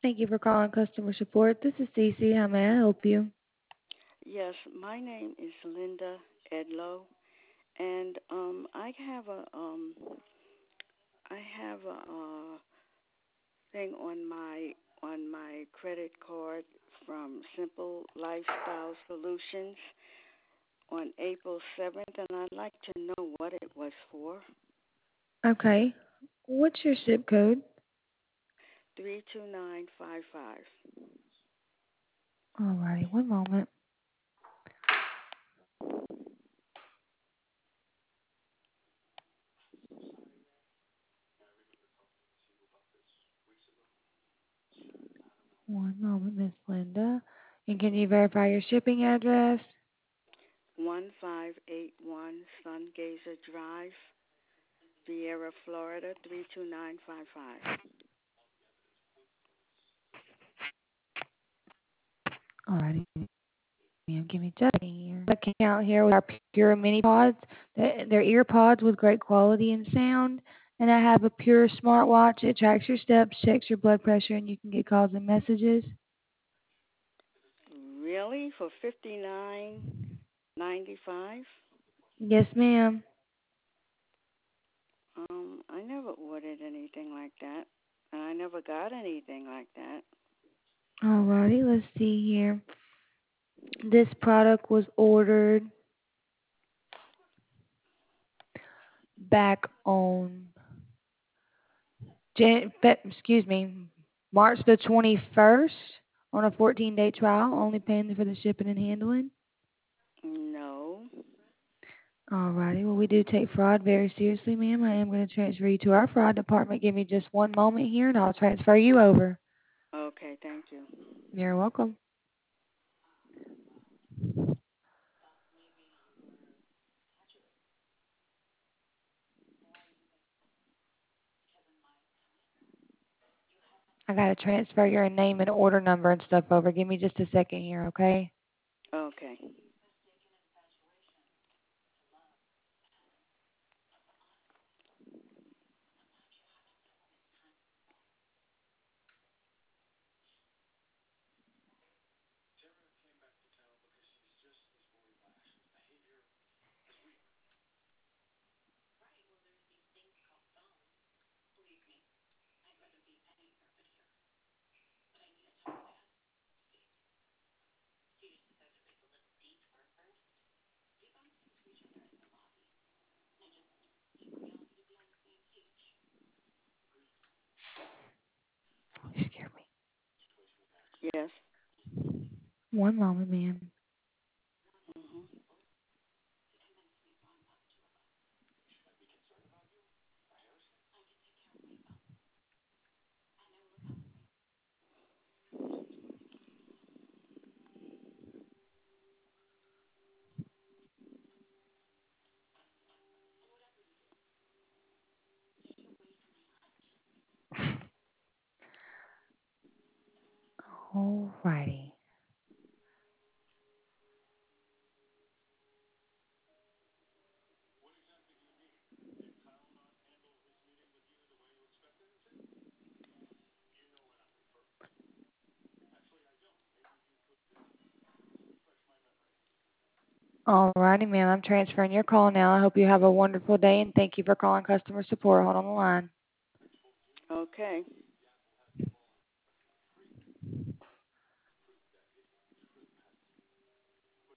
Thank you for calling customer support. This is Cece. How may I help you? Yes, my name is Linda Edlow, and I have a thing on my credit card from Simple Lifestyle Solutions on April 7th, and I'd like to know what it was for. Okay. What's your zip code? 32955. Alrighty, one moment. One moment, Miss Linda. And can you verify your shipping address? 1581 Sungazer Drive, Vieira, Florida 32955. Alrighty, ma'am. Give me just a second here. Account here with our Pure Mini Pods. They're ear pods with great quality and sound. And I have a Pure smartwatch. It tracks your steps, checks your blood pressure, and you can get calls and messages. Really? For 59.95? Yes, ma'am. I never ordered anything like that, and I never got anything like that. Alrighty, let's see here. This product was ordered back on March the 21st on a 14-day trial, only paying for the shipping and handling. No. Alrighty, well, we do take fraud very seriously, ma'am. I am going to transfer you to our fraud department. Give me just one moment here, and I'll transfer you over. Okay, thank you. You're welcome. I got to transfer your name and order number and stuff over. Give me just a second here, okay? Okay. You scared me. Yes. One moment, ma'am. Mhm. Alrighty. Alrighty, ma'am. I'm transferring your call now. I hope you have a wonderful day, and thank you for calling customer support. Hold on the line. Okay.